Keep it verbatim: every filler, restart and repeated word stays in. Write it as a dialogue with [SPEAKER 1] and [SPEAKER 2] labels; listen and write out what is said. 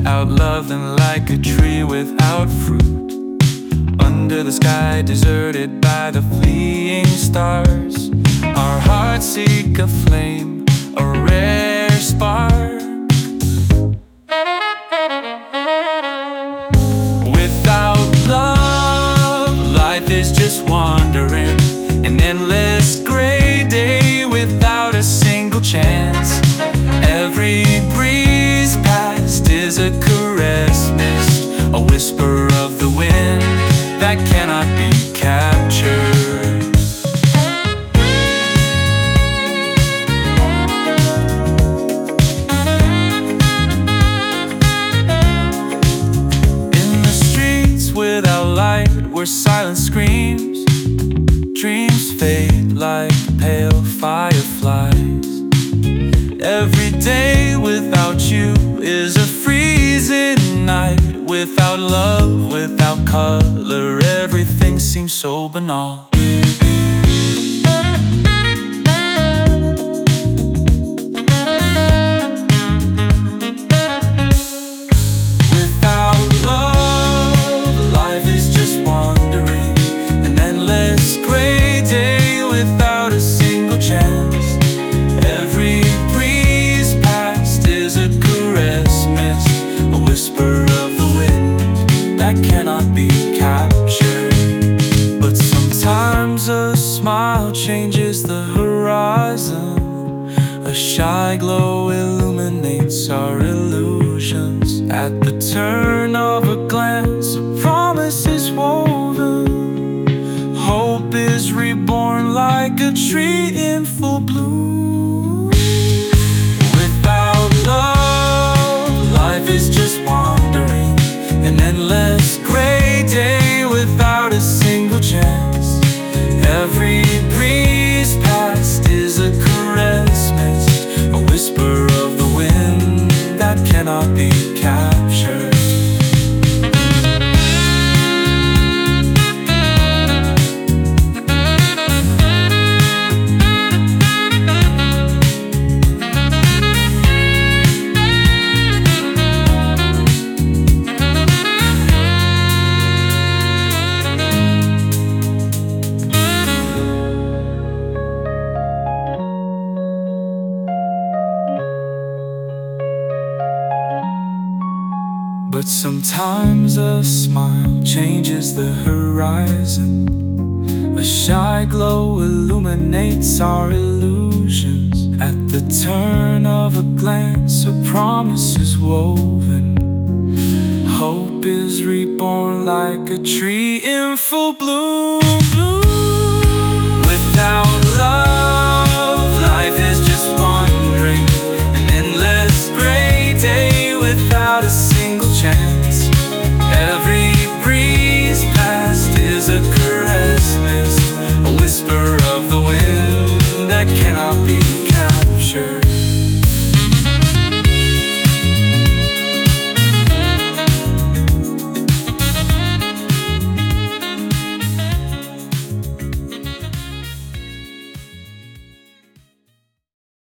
[SPEAKER 1] without love than like a tree without fruit. Under the sky deserted by the fleeing stars, our hearts seek a flame, a rare spark. Without love, life is just wandering, an endless gray day without a single chance. Every breeze past is a caress missed, a whisper of the wind that cannot be captured. In the streets without light, where silence screams, dreams fade like pale fireflies. Every day without you is a freezing night. Without love, without color, everything seems so banal. Without love, life is just wandering, an endless gray day without a single chance. Every breeze past is a caress missed, a whisper of the wind that cannot be captured. But sometimes a smile changes the horizon, a shy glow illuminates our illusions. At the turn of a glance, a promise is woven, hope is reborn like a tree in full bloom. Without love, life is just wandering, an endless gray day without a single chance. Every breeze past is a caress missed, a whisper of the wind that cannot be captured. But sometimes a smile changes the horizon, a shy glow illuminates our illusions. At the turn of a glance, a promise is woven, hope is reborn like a tree in full bloom. Without love, life is just wandering, an endless gray day without a single chance. Every breeze past is a caress missed, a whisper of the wind that cannot be